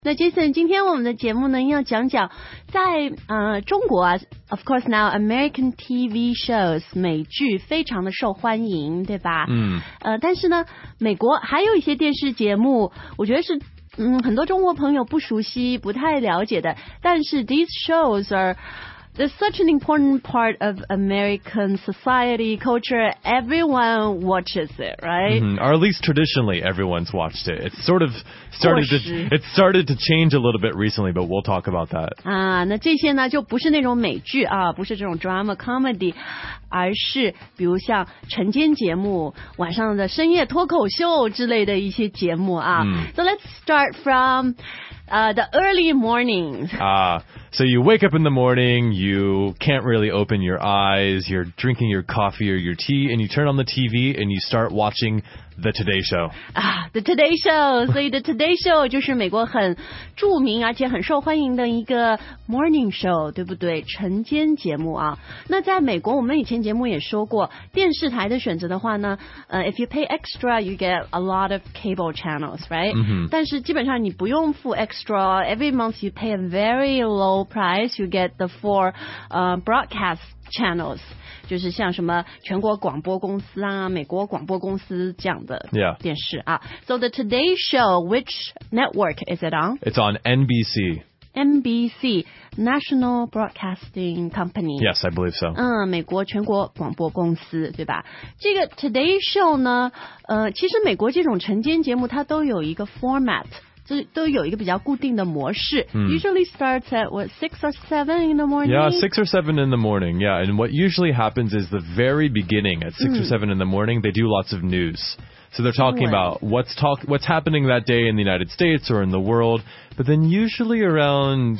那 Jason 今天我们的节目呢要讲讲在中国啊 of course now American TV shows 美剧非常的受欢迎对吧但是呢美国还有一些电视节目我觉得是很多中国朋友不熟悉不太了解的但是 these shows are They're such an important part of American society, culture. Everyone watches it, right? Or at least traditionally, everyone's watched it. It's sort of started to change a little bit recently, but we'll talk about that. 那这些呢就不是那种美剧啊，不是这种 drama comedy， 而是比如像晨间节目、晚上的深夜脱口秀之类的一些节目啊。So let's start from the early mornings. So you wake up in the morning, you can't really open your eyes, you're drinking your coffee or your tea, and you turn on the TV and you start watching The Today Show. The Today Show. 所以 The Today Show 就是美国很著名而且很受欢迎的一个 morning show, 对不对？晨间节目啊。那在美国我们以前节目也说过，电视台的选择的话呢if you pay extra, you get a lot of cable channels, right? 但是基本上你不用付 extra. Every month you pay a very low price. You get the 4 broadcast channels.就是像什么全国广播公司啊美国广播公司这样的电视啊 So the Today Show, which network is it on? It's on NBC. NBC, National Broadcasting Company. Yes, I believe so. 美国全国广播公司对吧这个 Today Show 呢其实美国这种晨间节目它都有一个 format都有一个比较固定的模式 Usually starts at 6 or 7 in the morning? Yeah, 6 or 7 in the morning. Yeah, and what usually happens is the very beginning at 6 or 7 in the morning, they do lots of news. So they're talking about what's happening that day in the United States or in the world. But then usually around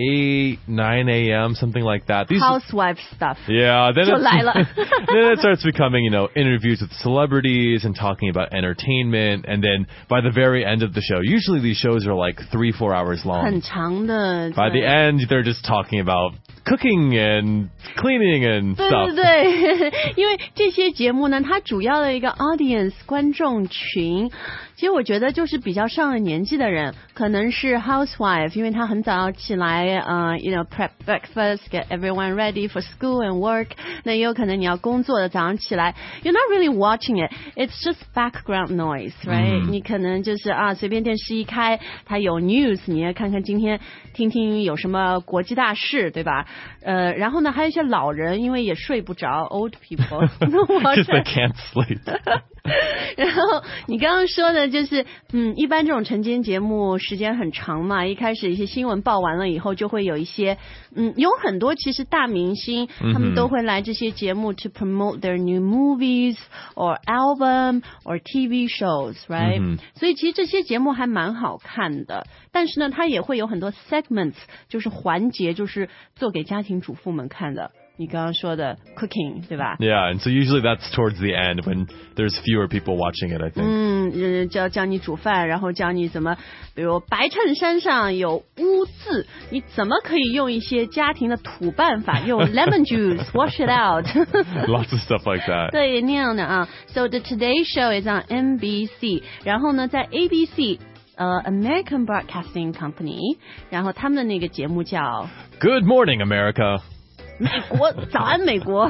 8, 9 a.m., something like that. Housewife stuff. Yeah. Then 就来了 then it starts becoming, interviews with celebrities and talking about entertainment. And then by the very end of the show, usually these shows are like 3-4 hours long. 很长的 By the end, they're just talking about cooking and cleaning and stuff. 对因为这些节目呢它主要的一个 audience 观众群其实我觉得就是比较上了年纪的人可能是 housewife 因为她很早要起来prep breakfast, get everyone ready for school and work 那也有可能你要工作的早上起来 You're not really watching it It's just background noise, right? 你可能就是随便电视一开它有 news 你也看看今天听听有什么国际大事对吧然后呢还有一些老人因为也睡不着 old people Because they can't sleep. 然后你刚刚说的就是一般这种晨间节目时间很长嘛一开始一些新闻报完了以后就会有一些有很多其实大明星他们都会来这些节目 to promote their new movies or album or TV shows, right? 所以其实这些节目还蛮好看的但是呢它也会有很多 segments 就是环节就是做给家庭主妇们看的你刚刚说的 cooking 对吧 Yeah, and so usually that's towards the end when there's fewer people watching it, I think. 教你煮饭然后教你怎么比如白衬衫上有污渍你怎么可以用一些家庭的土办法用 lemon juice wash it out Lots of stuff like that. 对那样的啊 So the Today Show is on NBC 然后呢在 ABC American Broadcasting Company 然后他们的那个节目叫 Good Morning, America. 美国早安美国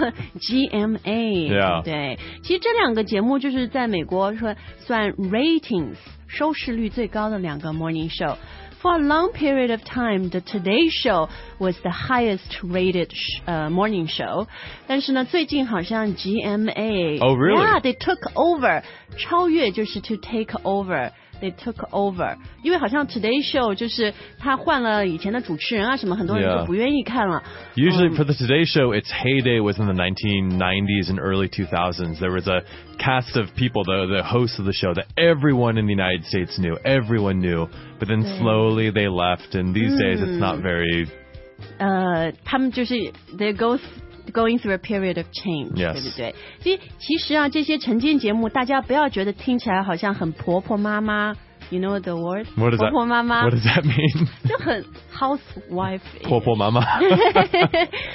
GMA Yeah. 对其实这两个节目就是在美国说算 ratings 收视率最高的两个 morning show For a long period of time, the Today Show was the highest rated morning show. 但是呢，最近好像 GMA. Oh, really? Yeah, they took over. 超越就是 to take over. They took over. 因为好像 Today Show 就是他换了以前的主持人啊什么，很多人都不愿意看了。 Usually for the Today Show, its heyday was in the 1990s and early 2000s. There was a cast of people, the hosts of the show, that everyone in the United States knew. Everyone knew. But then slowly they left, and these days it's not very... 他们就是 they going through a period of change, Yes. 对不对？其实啊，这些晨间节目，大家不要觉得听起来好像很婆婆妈妈。You know the word? What does 婆婆妈妈 What does that mean? 就很 housewife. 婆婆妈妈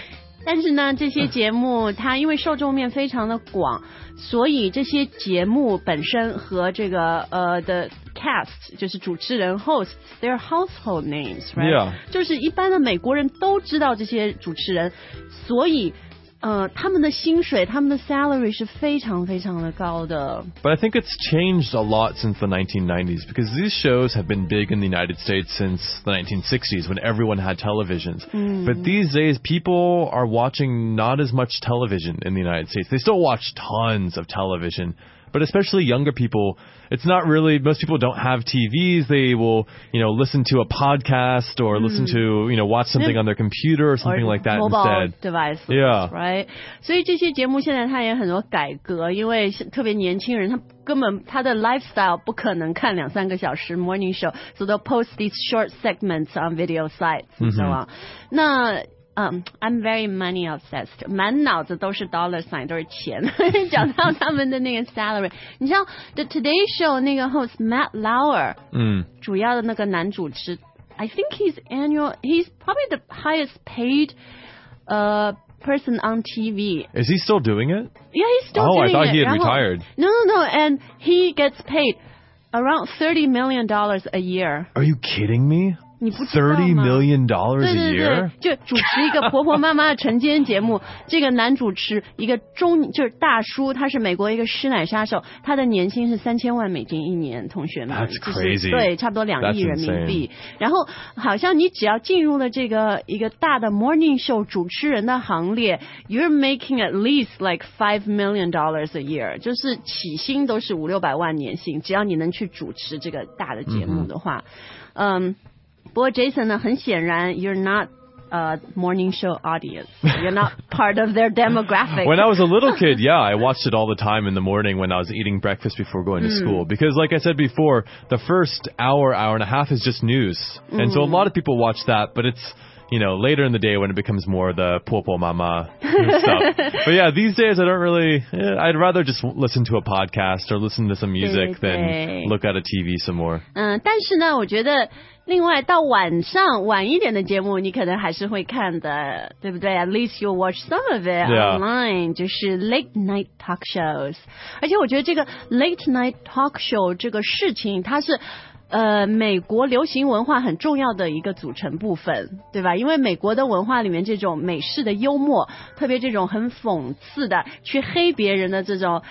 但是呢，这些节目它因为受众面非常的广，所以这些节目本身和这个的 cast 就是主持人 hosts they're household names, right? Yeah. 就是一般的美国人都知道这些主持人，所以他们的薪水，他们的 salary 是非常非常的高的。 But I think it's changed a lot since the 1990s because these shows have been big in the United States since the 1960s when everyone had televisions. But these days, people are watching not as much television in the United States. They still watch tons of television. But especially younger people, it's not really, most people don't have TVs. They will, listen to a podcast or listen to, watch something on their computer or something like that mobile instead. devices, Yeah. right? 所以这些节目现在它也很多改革，因为特别年轻人，他根本他的 lifestyle 不可能看2-3个小时 morning show, so they'll post these short segments on video sites and so on. 那I'm very money obsessed. 满脑子都是 dollar sign, 都是钱。讲到他们的那个 salary, 你知道 The Today Show 那个 host Matt Lauer, 主要的那个男主持 I think he's probably the highest paid person on TV. Is he still doing it? Yeah, he's still doing it. I thought he had retired. No, and he gets paid around $30 million a year. Are you kidding me? 你不知道吗？ $30 million a 对对 year? 对，就主持一个婆婆妈妈的晨间节目，这个男主持一个就是大叔，他是美国一个师奶杀手，他的年薪是3000万美金一年，同学们 That's crazy. 对，差不多2亿人民币。然后好像你只要进入了这个一个大的 morning show 主持人的行列 ，you're making at least like $5 million a year， 就是起薪都是500-600万年薪，只要你能去主持这个大的节目的话，不过 Jason 呢，很显然 you're not morning show audience. You're not part of their demographic. When I was a little kid, yeah, I watched it all the time in the morning when I was eating breakfast before going to school. Because like I said before, the first hour and a half is just news. And so a lot of people watch that, but it's, later in the day when it becomes more the popo mama stuff. But yeah, these days I don't really, I'd rather just listen to a podcast or listen to some music than look at a TV some more. 但是呢，我觉得另外到晚一点的节目，你可能还是会看的，对不对？ At least you'll watch some of it online， 就是 late night talk shows。而且我觉得这个 late night talk show 这个事情，它是美国流行文化很重要的一个组成部分，对吧？因为美国的文化里面这种美式的幽默，特别这种很讽刺的去黑别人的这种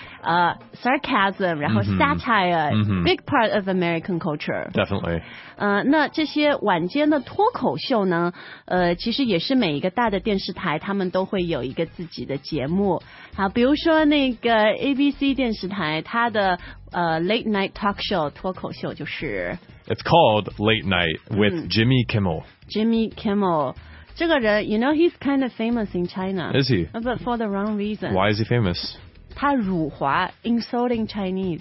sarcasm， 然后 satire，big part of American culture. Definitely. 那这些晚间的脱口秀呢，其实也是每一个大的电视台他们都会有一个自己的节目。好，比如说那个 ABC 电视台，它的late night talk show 脱口秀就是 It's called Late Night with Jimmy Kimmel. Jimmy Kimmel. 这个人 he's kind of famous in China. Is he? But for the wrong reason. Why is he famous? 他辱华 insulting Chinese.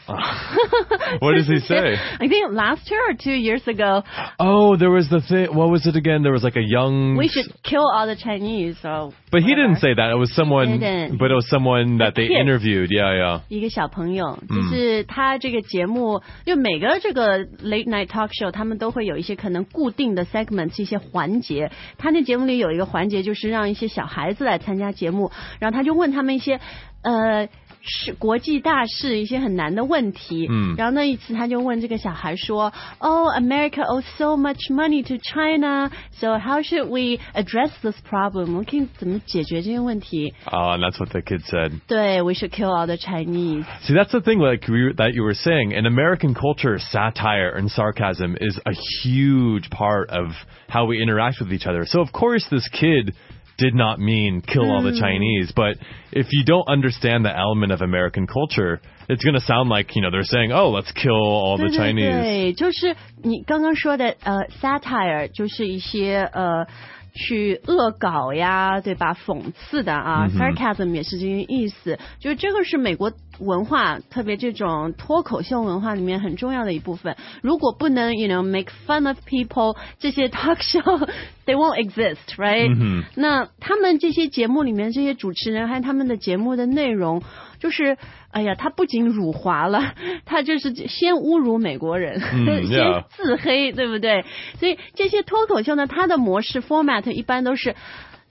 What does he say? I think last year or 2 years ago. Oh, there was the thing. What was it again? There was like a young. We should kill all the Chinese. So. But he didn't say that. It was someone. But it was someone that they interviewed. Yeah. 一个小朋友，就是他这个节目，就每个这个 late night talk show， 他们都会有一些可能固定的 segments， 一些环节。他那节目里有一个环节，就是让一些小孩子来参加节目，然后他就问他们一些是国际大事一些很难的问题，然后那一次他就问这个小孩说 Oh, America owes so much money to China, so how should we address this problem? 我们可以怎么解决这些问题？ And that's what the kid said. 对 We should kill all the Chinese. See, that's the thing that you were saying. In American culture, satire and sarcasm is a huge part of how we interact with each other. So of course this kid did not mean kill all the Chinese, but if you don't understand the element of American culture, it's going to sound like, they're saying, oh, let's kill all the Chinese. 对，就是你刚刚说的satire 就是一些去恶搞呀，对吧？讽刺的啊，sarcasm 也是这个意思。就是这个是美国文化，特别这种脱口秀文化里面很重要的一部分。如果不能 make fun of people， 这些 talk show they won't exist, right？那他们这些节目里面这些主持人还有他们的节目的内容，就是哎呀，他不仅辱华了，他就是先侮辱美国人，先自黑，对不对？所以这些脱口秀呢，它的模式 format 一般都是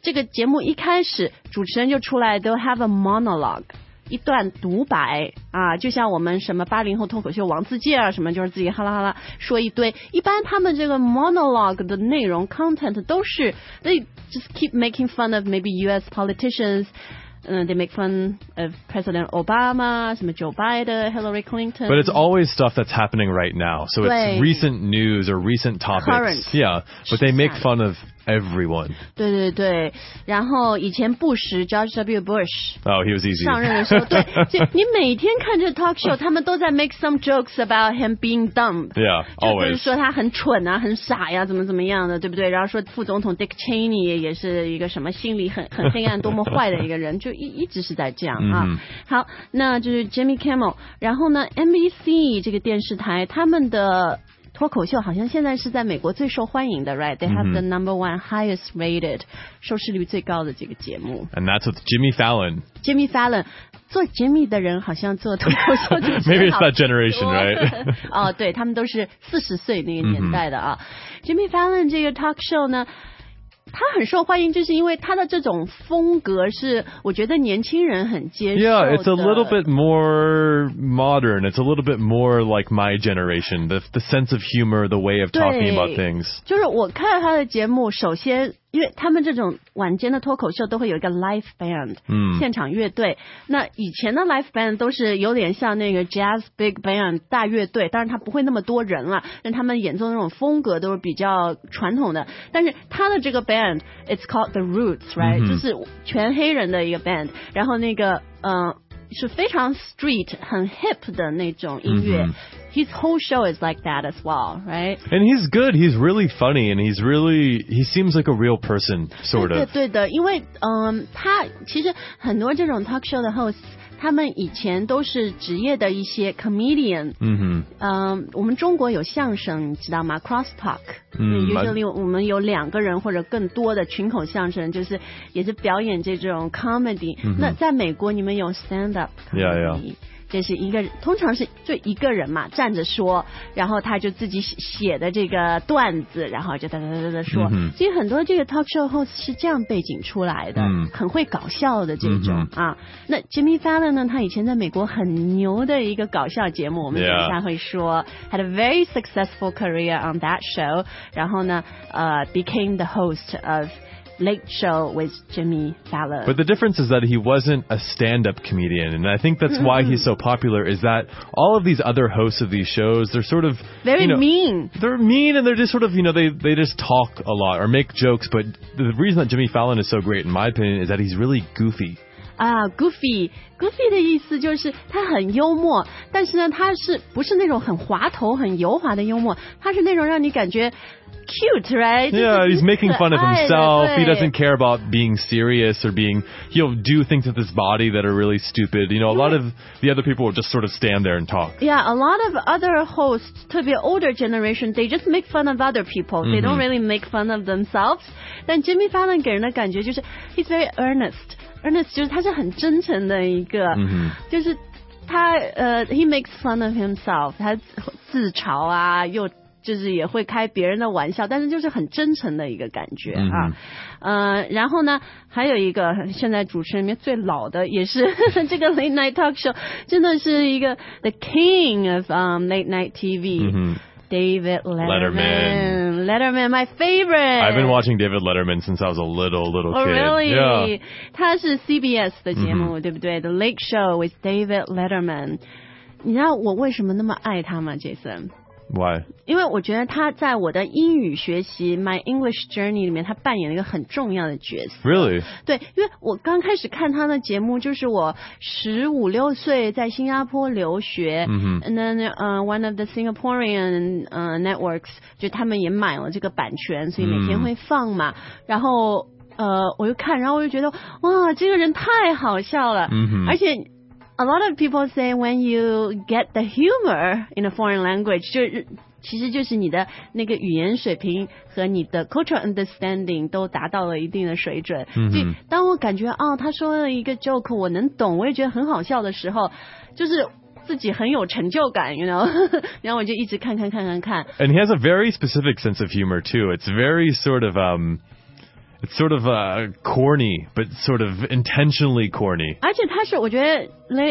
这个节目一开始主持人就出来都 have a monologue。一段独白啊，就像我们什么80后脱口秀王自健啊，什么就是自己哈啦哈啦说一堆。一般他们这个 monologue 的内容 content 都是 they just keep making fun of maybe U.S. politicians. They make fun of President Obama, 什么 Joe Biden, Hillary Clinton. But it's always stuff that's happening right now. So it's recent news or recent topics. Current. Yeah, but they make fun of everyone. 对对对，然后以前布什 George W. Bush Oh, he was easy. 上任的时候，对，就你每天看这 talk show， 他们都在 make some jokes about him being dumb. Yeah, always. 就是说他很蠢啊，很傻呀，怎么样的，对不对？然后说副总统 Dick Cheney 也是一个什么心理很黑暗、多么坏的一个人，就一直是在这样啊。好，那就是 Jimmy Kimmel， 然后呢 NBC 这个电视台他们的脱口秀好像现在是在美国最受欢迎的 ，right? They have the number one highest rated 收视率最高的这个节目。 And that's with Jimmy Fallon. Jimmy Fallon 做 Jimmy 的人好像做脱口秀主持人 Maybe it's that generation, right? 哦，对，他们都是40岁那个年代的啊。Jimmy Fallon 这个 talk show 呢，他很受欢迎，就是因为他的这种风格是我觉得年轻人很接受的。 Yeah, it's a little bit more modern. It's a little bit more like my generation. The sense of humor, the way of talking about things. 就是我看他的节目，首先因为他们这种晚间的脱口秀都会有一个 live band，现场乐队。那以前的 live band 都是有点像那个 jazz big band 大乐队，当然他不会那么多人了，但他们演奏的那种风格都是比较传统的。但是他的这个 band it's called The Roots, right？就是全黑人的一个 band， 然后那个是非常 street 很 hip 的那种音乐。His whole show is like that as well, right? And he's good. He's really funny, and he seems like a real person, sort of. 对的，因为他其实很多这种 talk show 的 hosts， 他们以前都是职业的一些 comedian。我们中国有相声，你知道吗 ？Cross talk。usually 我们有2个人或者更多的群口相声，就是也是表演这种 comedy。那在美国，你们有 stand up comedy。这是一个通常是就一个人嘛，站着说，然后他就自己写的这个段子，然后就哒说。其实很多这个 talk show host 是这样背景出来的，很会搞笑的这种啊。那 Jimmy Fallon 呢，他以前在美国很牛的一个搞笑节目，我们等一下会说 had a very successful career on that show， 然后呢became the host of Late Show with Jimmy Fallon. But the difference is that he wasn't a stand-up comedian, and I think that's why he's so popular, is that all of these other hosts of these shows, they're sort of... Very mean. They're mean, and they're just sort of, they just talk a lot or make jokes, but the reason that Jimmy Fallon is so great, in my opinion, is that he's really goofy. Goofy 的意思就是他很幽默，但是呢，他是不是那种很滑头、很油滑的幽默？他是那种让你感觉 cute, right? Yeah, he's making fun of himself. He doesn't care about being serious or he'll do things with his body that are really stupid. A lot of the other people will just sort of stand there and talk. Yeah, a lot of other hosts, 特别 older generation, they just make fun of other people. They don't really make fun of themselves. 但 Jimmy Fallon 给人的感觉就是 he's very earnest 就是他是很真诚的一个，就是他he makes fun of himself， 他自嘲啊，又就是也会开别人的玩笑，但是就是很真诚的一个感觉啊。然后呢，还有一个现在主持人里面最老的，也是这个 late night talk show， 真的是一个 the king of late night TV。David Letterman, my favorite. I've been watching David Letterman since I was a little kid. Oh, really? Yeah. 他是 CBS 的节目，对不对？ The Late Show with David Letterman. 你知道我为什么那么爱他吗 ，Jason？Why? 因为我觉得他在我的英语学习 My English Journey 里面，他扮演了一个很重要的角色。 Really? 对，因为我刚开始看他的节目，就是我15、16岁在新加坡留学，and then one of the Singaporean networks 就他们也买了这个版权，所以每天会放嘛。然后我就看，然后我就觉得哇，这个人太好笑了，而且。A lot of people say when you get the humor in a foreign language， 其实就是你的那个语言水平和你的 cultural understanding 都达到了一定的水准。所以当我感觉他说了一个 joke 我能懂，我也觉得很好笑的时候，就是自己很有成就感 you know 然后我就一直看。And he has a very specific sense of humor too. It's very sort of It's sort of corny, but sort of intentionally corny. 而且他是我觉得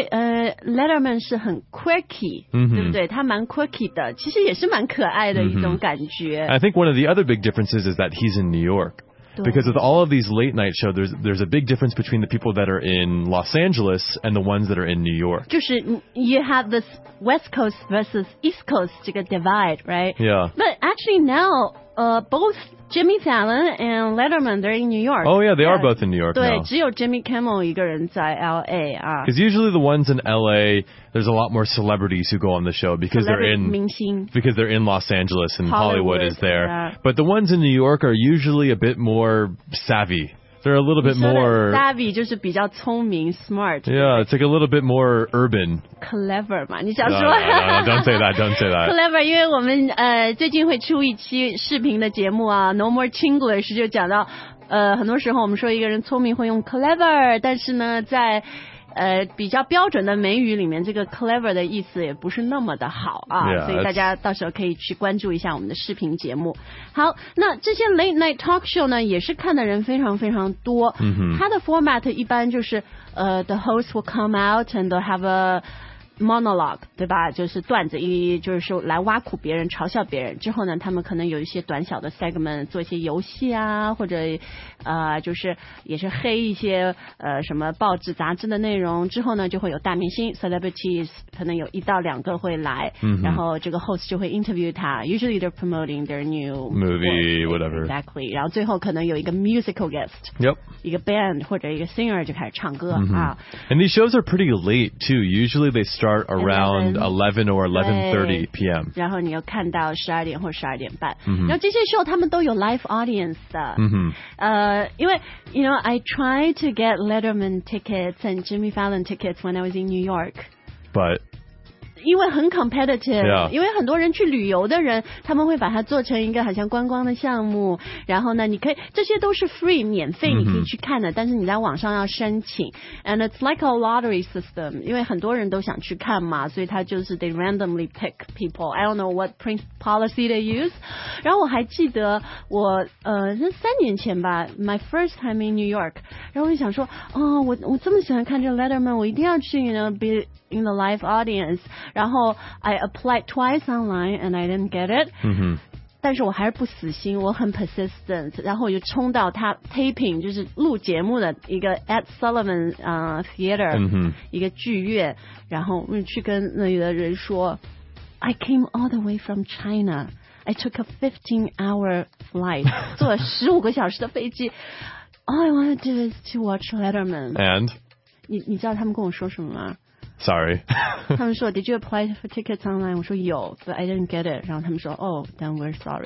Letterman 是很 quirky， 对不对？他蛮 quirky 的，其实也是蛮可爱的一种感觉。 I think one of the other big differences is that he's in New York. Because with all of these late night shows, there's a big difference between the people that are in Los Angeles and the ones that are in New York. 就是 you have this West Coast versus East Coast 这个 divide, right? Yeah. But actually now, both Jimmy Fallon and Letterman, they're in New York. Oh yeah, they are both in New York 对， now. 只有 Jimmy Kimmel 一个人在 LA 啊。 Because usually the ones in LA, there's a lot more celebrities who go on the show because Celebrity 明星 because they're in Los Angeles and Hollywood is there. Yeah. But the ones in New York are usually a bit more savvy. They're a little bit more... savvy 就是比较聪明 smart. Yeah, it's like a little bit more urban. Clever 嘛，你想 No, 说 no, don't say that, don't say that. Clever， 因为我们最近会出一期视频的节目啊 ，No More Chinglish 就讲到很多时候我们说一个人聪明会用 clever， 但是呢在比较标准的美语里面，这个 clever 的意思也不是那么的好啊， Yeah, 所以大家到时候可以去关注一下我们的视频节目。好，那这些 late night talk show 呢，也是看的人非常非常多。它的 format 一般就是the host will come out and they'll have a monologue， 对吧？就是段子就是说来挖苦别人、嘲笑别人。之后呢，他们可能有一些短小的 segment， 做一些游戏啊，或者就是也是黑一些什么报纸、杂志的内容。之后呢，就会有大明星 celebrities， 可能有1到2个会来，然后这个 host 就会 interview 他。Usually they're promoting their new movie, whatever. Exactly. 然后最后可能有一个 musical guest， Yep. 一个 band 或者一个 singer 就开始唱歌啊。 And these shows are pretty late too. Usually they start around 11 or 11:30 p.m. 然后你又看到12点或12点半。然后这些 show 他们都有 live audience 的。因为 you know I tried to get Letterman tickets and Jimmy Fallon tickets when I was in New York. But 因为很 competitive， Yeah. 因为很多人去旅游的人，他们会把它做成一个好像观光的项目，然后呢，你可以这些都是 free 免费，你可以去看的，但是你在网上要申请 ，and it's like a lottery system， 因为很多人都想去看嘛，所以他就是 they randomly pick people. I don't know what policy they use. 然后我还记得我是3年前吧 ，my first time in New York， 然后我就想说，我这么喜欢看这个 Letterman， 我一定要去 ，you know be in the live audience. 然后 I applied twice online and I didn't get it. 但是我还是不死心，我很 persistent， 然后我就冲到他 taping， 就是录节目的一个 Ed Sullivan Theater，一个剧院，然后我去跟那里的人说 I came all the way from China. I took a 15-hour flight， 坐了15个小时的飞机。All I wanted to do is to watch Letterman. And 你知道他们跟我说什么吗 sorry. 他们说 Did you apply for tickets online? 我说有 But I didn't get it. 然后他们说 Oh, then we're sorry.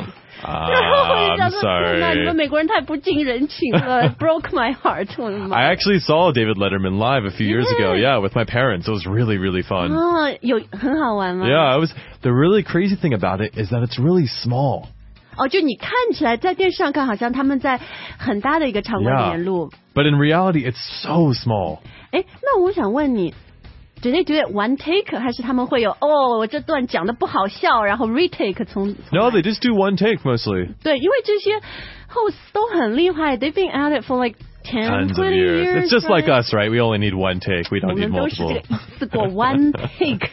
I'm sorry. 那你们美国人太不近人情了 Broke my heart. 我的妈 I actually saw David Letterman live a few years ago. Yeah, with my parents. It was really, really fun. 有很好玩吗 Yeah, it was. The really crazy thing about it is that it's really small. 就你看起来在电视上看好像他们在很大的一个场馆里面录 But in reality, it's so small. 那我想问你Do they do it one take 还是他们会有我这段讲的不好笑然后 retake 从 No, they just do one take mostly. 对，因为这些 hosts 都很厉害 They've been at it for like 10, Tons 20 of years. It's just right? like us, right? We only need one take. We 我 don't need 们都是这 multiple. 个一次过 one take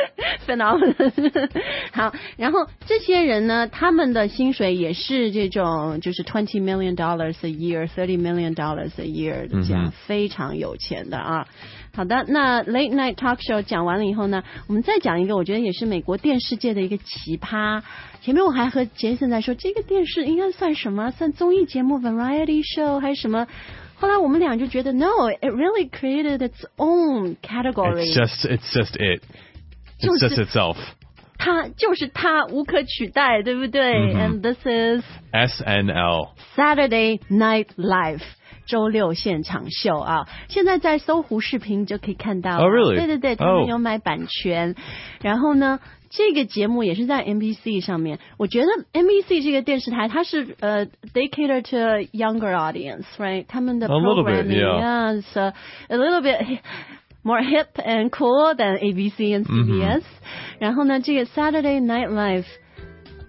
phenomenon 好，然后这些人呢他们的薪水也是这种就是$20 million a year $30 million a year 这样非常有钱的啊好的，那 Late Night Talk Show 讲完了以后呢，我们再讲一个我觉得也是美国电视界的一个奇葩。前面我还和杰森在说，这个电视应该算什么？算综艺节目 Variety Show 还是什么？后来我们俩就觉得 No, it really created its own category. It's just it. It's just itself. 它就是它，无可取代，对不对？And this is SNL. Saturday Night Live.周六现场秀啊，现在在搜狐视频就可以看到。 Oh, really? 对对对，他们有买版权。然后呢，这个节目也是在 NBC 上面。我觉得 NBC 这个电视台，它是they cater to a younger audience, right? 他们的 programming, yeah, it's a little bit more hip and cool than ABC and CBS. 然后呢，这个 Saturday Night Live。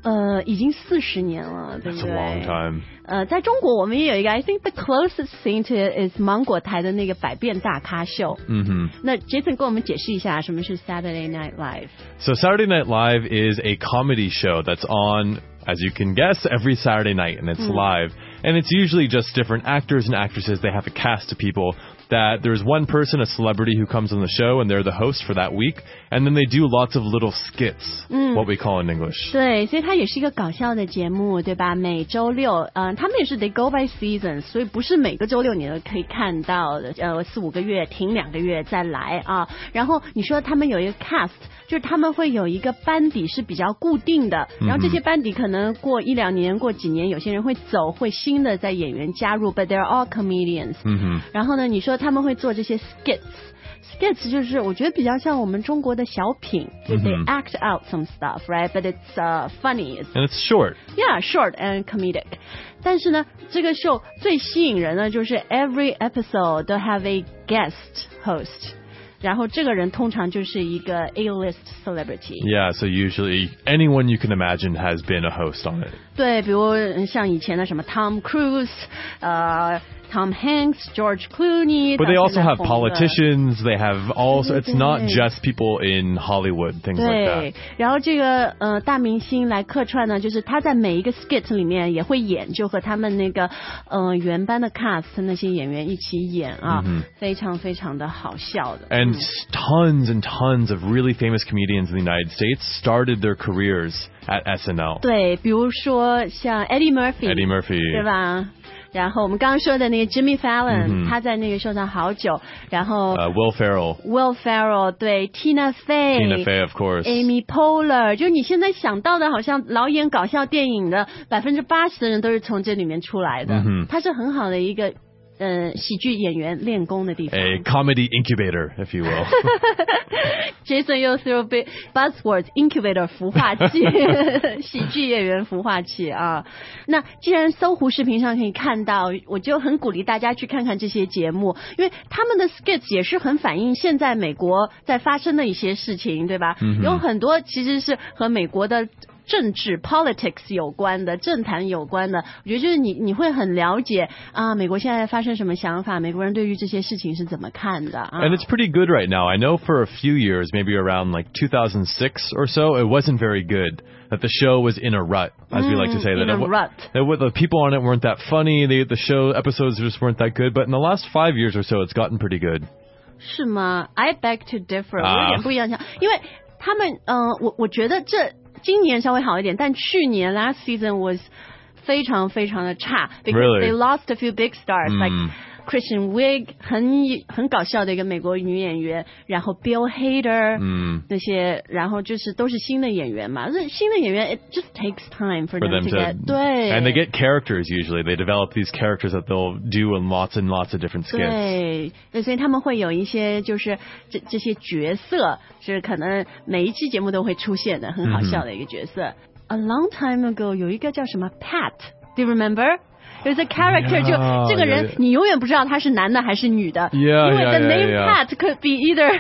已经40年了，对不对？ That's a long time. 在中国我们也有一个 I think the closest thing to it is 芒果台的那个百变大咖秀。那 Jason 跟我们解释一下什么是 Saturday Night Live。 So Saturday Night Live is a comedy show that's on, as you can guess, every Saturday night, and it's live. And it's usually just different actors and actresses. They have a cast of people that there's one person, a celebrity, who comes on the show, and they're the host for that week. And then they do lots of little skits, what we call in English. 对，所以它也是一个搞笑的节目，对吧？每周六，他们也是 they go by seasons， 所以不是每个周六你都可以看到的，4-5个月停2个月再来啊。然后你说他们有一个 cast， 就是他们会有一个班底是比较固定的，然后这些班底可能过1-2年、过几年，有些人会走，会新的在演员加入 ，but they're all comedians。然后呢，你说他们会做这些 skits 就是我觉得比较像我们中国的小品，就 they act out some stuff, right? But it's funny. And it's short. Yeah, short and comedic. 但是呢，这个 show 最吸引人的就是 every episode 都 have a guest host. 然后这个人通常就是一个 A-list celebrity. Yeah, so usually anyone you can imagine has been a host on it. 对，比如像以前的什么 Tom Cruise, Tom Hanks, George Clooney. But they also have politicians. They have also, it's not just people in Hollywood, things like that. 对，然后这个大明星来客串呢，就是他在每一个 skit 里面也会演，就和他们那个原班的 cast 那些演员一起演啊，非常非常的好笑的。 And tons and tons of really famous comedians in the United States started their careers at SNL. 对，比如说像 Eddie Murphy， 对吧？然后我们刚刚说的那个 Jimmy Fallon，他在那个show上好久。然后 Will Ferrell， 对 Tina Fey of course， Amy Poehler， 就你现在想到的，好像老演搞笑电影的80%的人都是从这里面出来的。它是很好的一个喜剧演员练功的地方。 A comedy incubator, if you will. Jason 又 throw big buzzwords incubator 孵化器，喜剧演员孵化器啊。那既然搜狐视频上可以看到，我就很鼓励大家去看看这些节目，因为他们的 skits 也是很反映现在美国在发生的一些事情，对吧？有很多其实是和美国的政治 politics 有关的，政坛有关的，我觉得就是你会很了解啊，美国现在发生什么想法，美国人对于这些事情是怎么看的啊。 And it's pretty good right now. I know for a few years, maybe around like 2006 or so, it wasn't very good. That the show was in a rut, as we like to say. In a rut. The people on it weren't that funny. The show episodes just weren't that good. But in the last 5 years or so, it's gotten pretty good. 是吗？ I beg to differ. 我有点不一样想，因为他们我觉得今年稍微好一点，但去年 last season was 非常非常的差 because Really? they lost a few big stars like Kristen Wiig 很搞笑的一个美国女演员，然后 Bill Hader 那些，然后就是都是新的演员嘛，那新的演员 it just takes time for them to get 对 and they get characters usually. They develop these characters that they'll do in lots and lots of different skits. 对，所以他们会有一些就是这些角色是可能每一期节目都会出现的，很好笑的一个角色。A long time ago 有一个叫什么 Pat，Do you remember?There's a character， 就这个人你永远不知道他是男的还是女的，因为 the name Pat could be either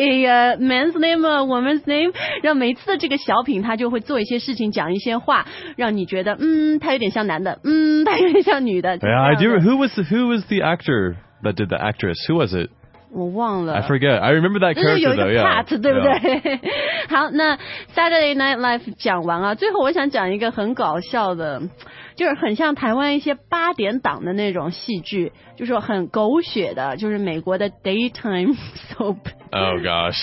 a man's name or a woman's name。然后每一次的这个小品，他就会做一些事情，讲一些话，让你觉得他有点像男的，他有点像女的。 Yeah, I do. Who was the actor that did the actress? Who was it? 我忘了 I forget. I remember that character though. Pat, Yeah. 对不对？好，那 Saturday Night Live 讲完啊，最后我想讲一个很搞笑的，就是很像台湾一些8点档的那种戏剧，就是很狗血的，就是美国的 daytime soap。 Oh gosh.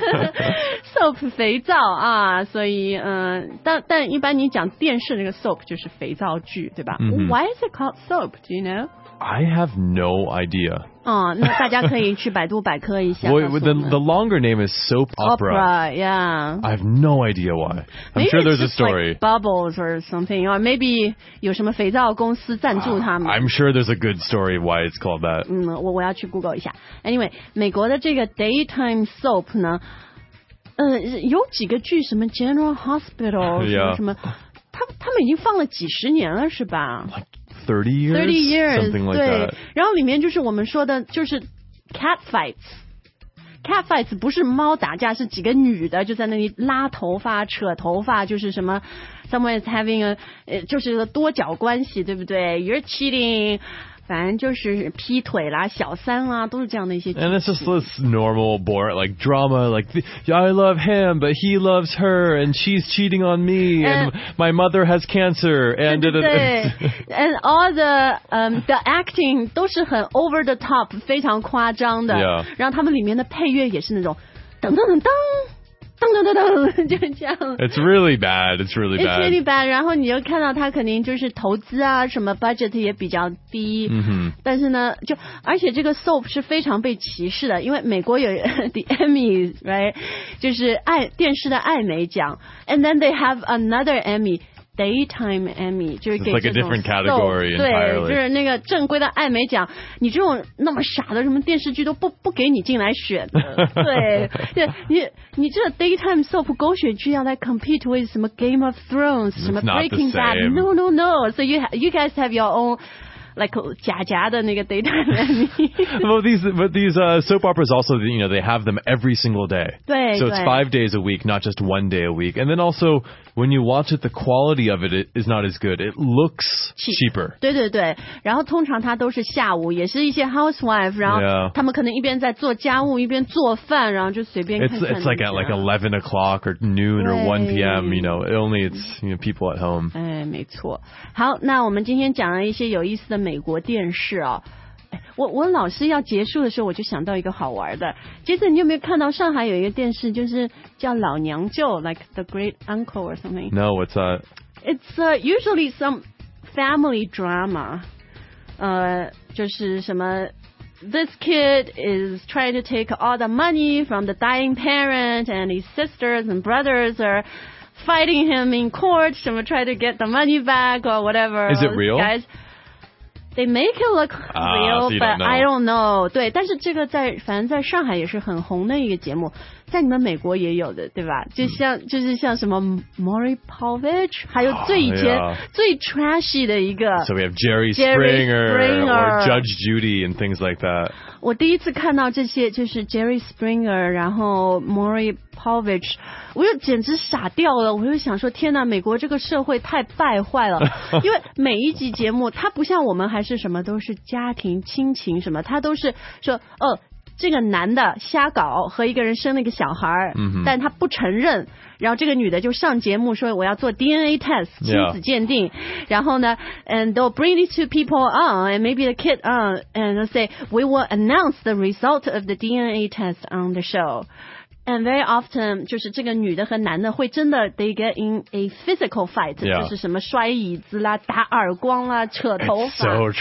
soap 肥皂啊，所以但一般你讲电视那个 soap 就是肥皂剧，对吧？Why is it called soap? Do you know? I have no idea. 那大家可以去百度百科一下。 The longer name is soap opera. Yeah. I have no idea why. I'm sure there's a story. Like Bubbles or something, or maybe 有什么肥皂公司赞助他们。 I'm sure there's a good story why it's called that. 我要去 Google 一下。Anyway， 美国的这个 daytime soap 呢，有几个剧，什么 General Hospital， 什么，他们已经放了几十年了，是吧 ？30 years, something like 对 that. 然后里面就是我们说的，就是 cat fights， cat fights 不是猫打架，是几个女的就在那里拉头发、扯头发，就是什么 someone is having a 就是个多角关系，对不对 ？You're cheating。反正就是劈腿啦、小三啦，都是这样的一些。 And it's just this normal, boring, like drama, like I love him, but he loves her, and she's cheating on me, and my mother has cancer, and 对 and all the acting 都是很 over the top， 非常夸张的。 Yeah. 然后他们里面的配乐也是那种噔噔噔噔。噔噔噔噔，就是这样。 It's really bad. It's really bad. It's really bad. 然后你就看到他肯定就是投资啊，什么 budget 也比较低。但是呢，而且这个 soap 是非常被歧视的，因为美国有 the Emmy， right， 就是电视的艾美奖 ，and then they have another Emmy。Daytime Emmy 就是给 like a different category 对，就是那个正规的艾美奖，你这种那么傻的什么电视剧都不给你进来选的，对，你这 Daytime Soap 狗血剧要来 compete with 什么 Game of Thrones 什么 Breaking Bad，no， so you guys have your own。Like 假的那个 daytime Emmy. But these soap operas also, they have them every single day. 对 So it's 5 days a week, not just 1 day a week. And then also, when you watch it, the quality of it is not as good. It looks cheaper. 对对对，然后通常它都是下午，也是一些 housewife， 然后他们可能一边在做家务，一边做饭，然后就随便看看。 It's like at like 11 o'clock or noon or 1 p.m. Only it's people at home. 哎，没错。好，那我们今天讲了一些有意思的美国电视啊。我老师要结束的时候，我就想到一个好玩的。杰森，你有没有看到上海有一个电视，就是叫老娘舅 ，like the great uncle or something? No, what's that? It's usually some family drama. 就是什么 This kid is trying to take all the money from the dying parent, and his sisters and brothers are fighting him in court, try to get the money back or whatever. Is it real? Guys,They make it look real, so but I don't know. 对，但是这个反正在上海也是很红的一个节目，在你们美国也有的，对吧？就是像什么 Maury Povich， 还有最以前最 trashy 的一个。 So we have Jerry Springer or Judge Judy and things like that. 我第一次看到这些就是 Jerry Springer， 然后 Maury Povich， 我就简直傻掉了。我就想说，天哪，美国这个社会太败坏了。因为每一集节目，它不像我们还是什么都是家庭亲情什么，它都是说这个男的瞎搞和一个人生了一个小孩，但他不承认，然后这个女的就上节目说我要做 DNA test 亲子鉴定，然后呢 and they'll bring these two people on and maybe the kid on and they'll say we will announce the result of the DNA test on the show。And very often 就是这个女的和男的会真的 they get in a physical fight， 就是什么摔椅子啦、打耳光啦、扯头发。 It's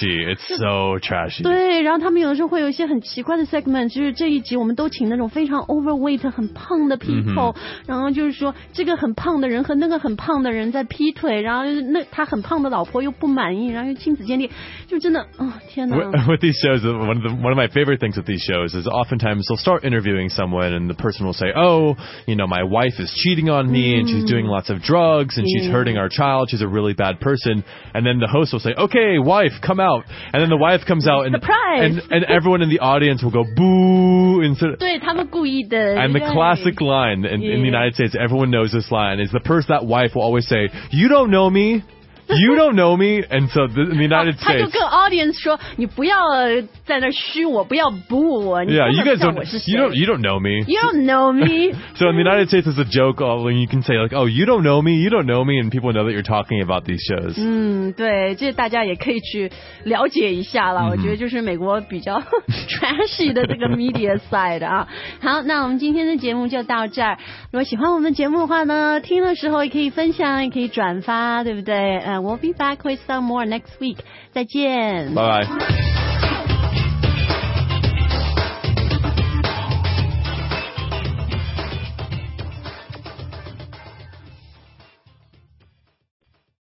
so trashy. 对，然后他们有的时候会有一些很奇怪的 segment， 就是这一集我们都请那种非常 overweight 很胖的 people，然后就是说这个很胖的人和那个很胖的人在劈腿，然后他很胖的老婆又不满意，然后又亲子鉴定，就真的天哪。 With these shows, one of my favorite things with these shows is oftentimes they'll start interviewing someone and the person will say, my wife is cheating on me and she's doing lots of drugs and she's hurting our child. She's a really bad person. And then the host will say, okay, wife, come out. And then the wife comes out and surprise! And everyone in the audience will go, boo. 对，他们故意的。 And the classic line in the United States, everyone knows this line, is that wife will always say, you don't know me. You don't know me, and so in the United States, 他就跟 audience 说，你不要在那虚我，不要boo我。 Yeah, you guys don't. You don't know me. You don't know me. So in the United States, it's a joke when you can say like, oh, you don't know me, and people know that you're talking about these shows. 对，这大家也可以去了解一下了。我觉得就是美国比较 trashy 的这个 media side 啊。好，那我们今天的节目就到这儿。如果喜欢我们节目的话呢，听的时候也可以分享，也可以转发，对不对？We'll be back with some more next week. 再见。 Bye bye.